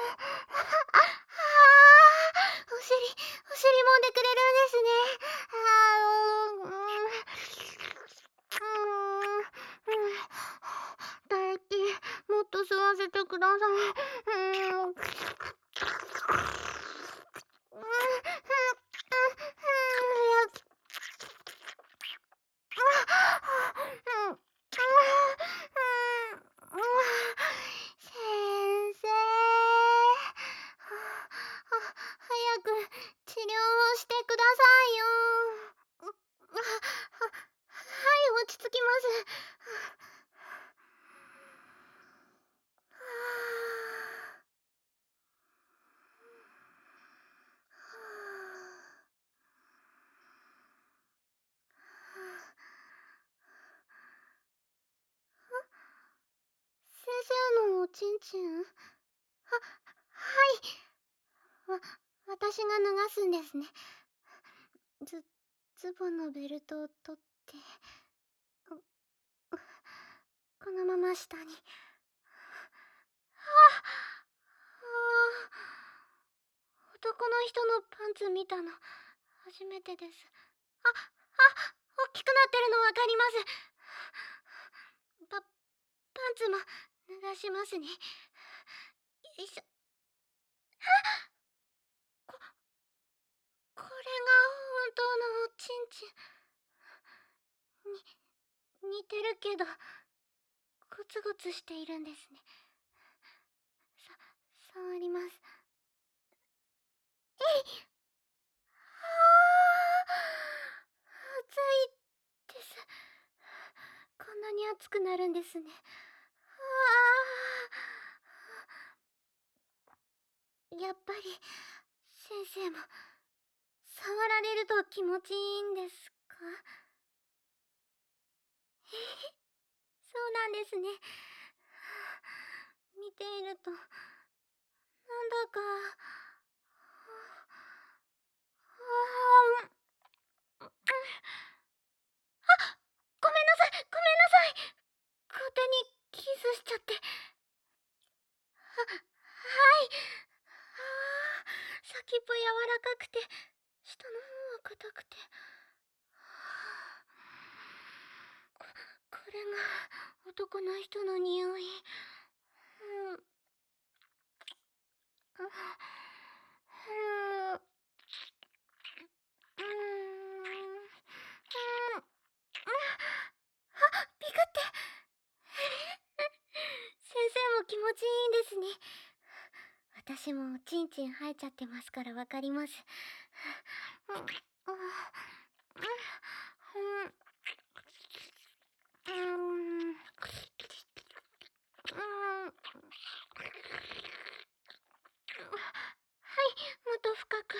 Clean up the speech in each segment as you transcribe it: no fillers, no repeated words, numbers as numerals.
お尻揉んでくれるんですね。唾液、もっと吸わせてください。先生、早く治療をしてくださいよ。はい、落ち着きます。先生のおちんちん？はい。私が脱がすんですね。ズボンのベルトを取って、このまま下に。男の人のパンツ見たの初めてです。大きくなってるのわかります。パンツも脱がしますね。よいしょ。これが本当のおちんちん。似てるけどゴツゴツしているんですね。触ります。暑いです。こんなに暑くなるんですね。やっぱり先生も触られると気持ちいいんですか？そうなんですね。見ているとなんだかごめんなさい、ごめんなさい。勝手にキスしちゃって。はい。先っぽ柔らかくて下の方は硬くて。これが男の人の匂い。ピクって。先生も気持ちいいんですね。私もおちんちん生えちゃってますからわかります。はい、もっと深く。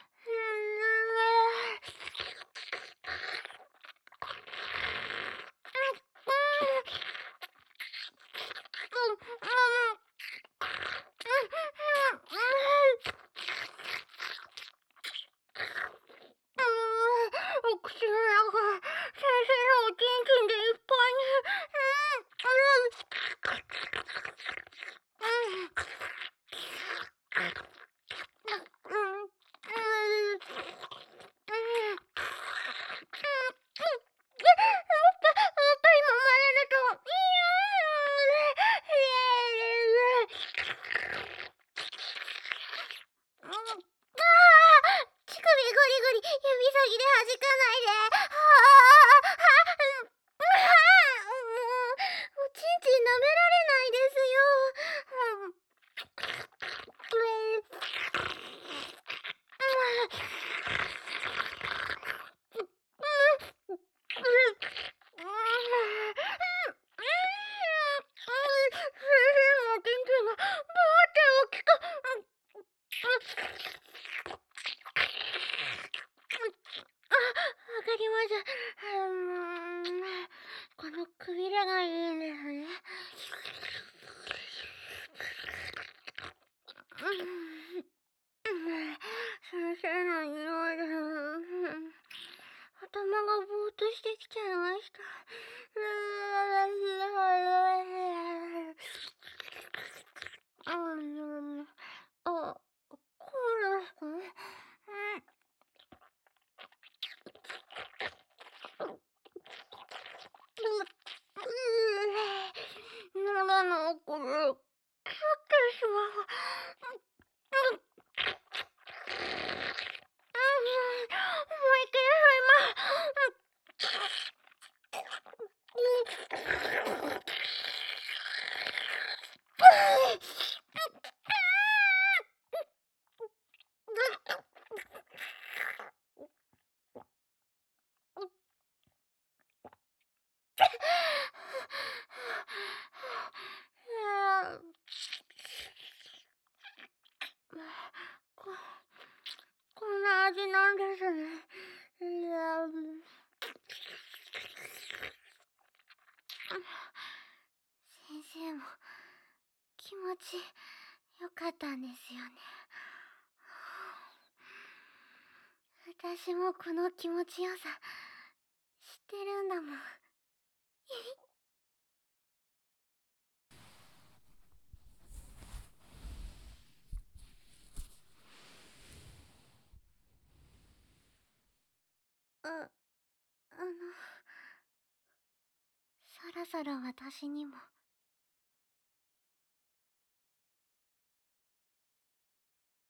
お口の中、先生のおちんちんでいっぱいに。 あ、こうですか？喉の奥にキュッてしまう。もう一回ここんな味なんですね。いや、先生も気持ちよかったんですよね。私もこの気持ちよさ知ってるんだもん。あの、そろそろ私にも